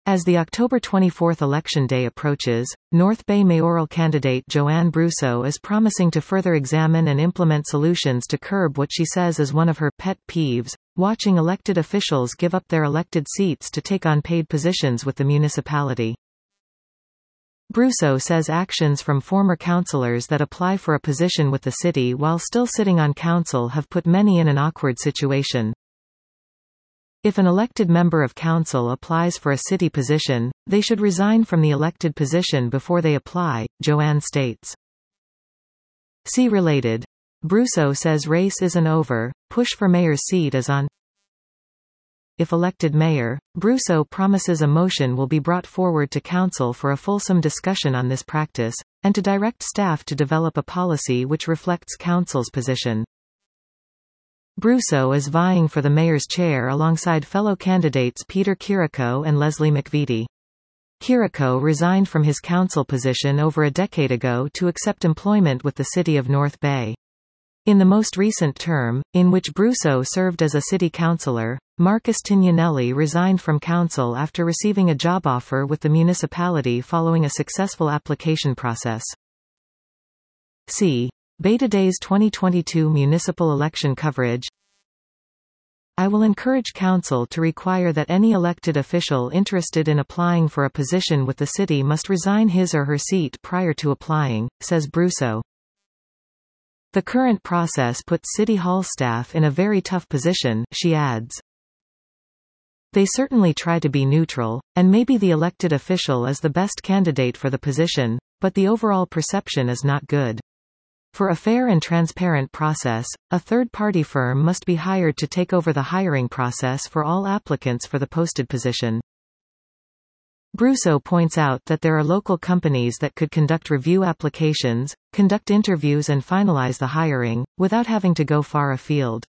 As the October 24 election day approaches, North Bay mayoral candidate Joanne Brousseau is promising to further examine and implement solutions to curb what she says is one of her pet peeves, watching elected officials give up their elected seats to take on paid positions with the municipality. Brousseau says actions from former councillors that apply for a position with the city while still sitting on council have put many in an awkward situation. If an elected member of council applies for a city position, they should resign from the elected position before they apply, Joanne states. See related. Brousseau says race isn't over, push for mayor's seat is on. If elected mayor, Brousseau promises a motion will be brought forward to council for a fulsome discussion on this practice, and to direct staff to develop a policy which reflects council's position. Brousseau is vying for the mayor's chair alongside fellow candidates Peter Chirico and Leslie McVitie. Chirico resigned from his council position over a decade ago to accept employment with the city of North Bay. In the most recent term, in which Brousseau served as a city councillor, Marcus Tignanelli resigned from council after receiving a job offer with the municipality following a successful application process. See Beta Days 2022 municipal election coverage. I will encourage council to require that any elected official interested in applying for a position with the city must resign his or her seat prior to applying, says Brousseau. The current process puts City Hall staff in a very tough position, she adds. They certainly try to be neutral, and maybe the elected official is the best candidate for the position, but the overall perception is not good. For a fair and transparent process, a third-party firm must be hired to take over the hiring process for all applicants for the posted position. Brousseau points out that there are local companies that could conduct review applications, conduct interviews and finalize the hiring, without having to go far afield.